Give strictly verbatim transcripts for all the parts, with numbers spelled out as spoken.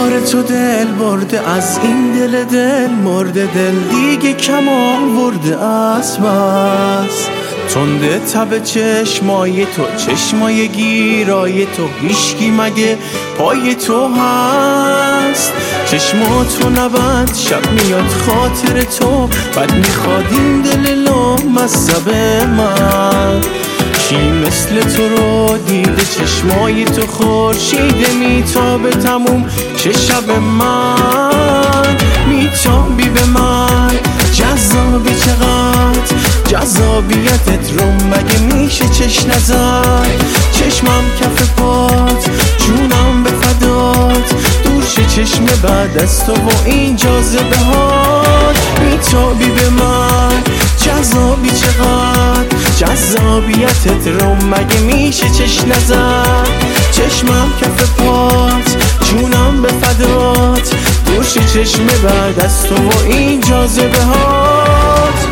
بار تو دل برده، از این دل دل مرده، دل دیگه کم آورده از بس. تنده تب چشمای تو، چشمای گیرای تو، هیشگی مگه پای تو هست؟ چشماتو نبند شب میاد خاطر تو، بد میخواد این دل لامصب من. کی مثل تو رو دیده چشمای تو خورشیده میتابه تموم چه شب من. میتابی به من جذابی، چقدر جذابیتت رو مگه میشه چش نزد؟ چشمم کف پات، جونم به فدات، دور شه چشم بعد از تو و این جاذبه هات. میتابی به من جذابی، چقدر جذابیتت رو مگه میشه چش نزد؟ چشمم کف پات، جونم به فدات، دور شه چشم بعد از تو و این جاذبه هات.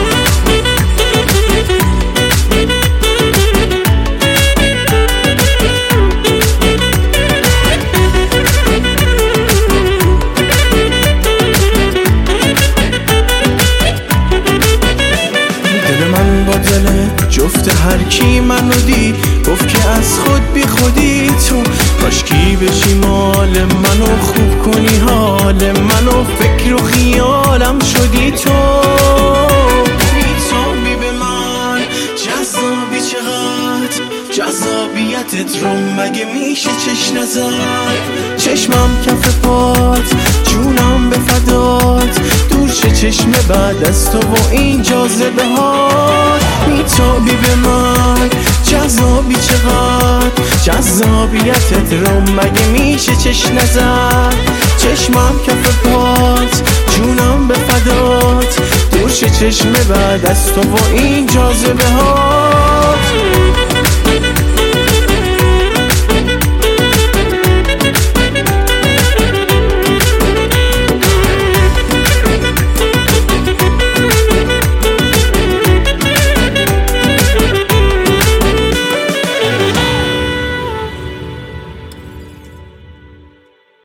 جفت هر کی منو دید گفت که از خود بی خودی تو، کاشکی بشی مال منو، خوب کنی حال منو، فکر و خیالم شدی تو. میتابی به من جذابی، چقدر جذابیتت رو مگه میشه چش نزد؟ چشمم کف پات، جونم به فدات، دور شه چشم بعد از تو و این جاذبه هات. میتابی به من جذابی، چقدر جذابیتت رو مگه میشه چش نزد؟ چشمم کف پات، جونم به فدات، دور شه چشم بعد از تو و این جاذبه هات.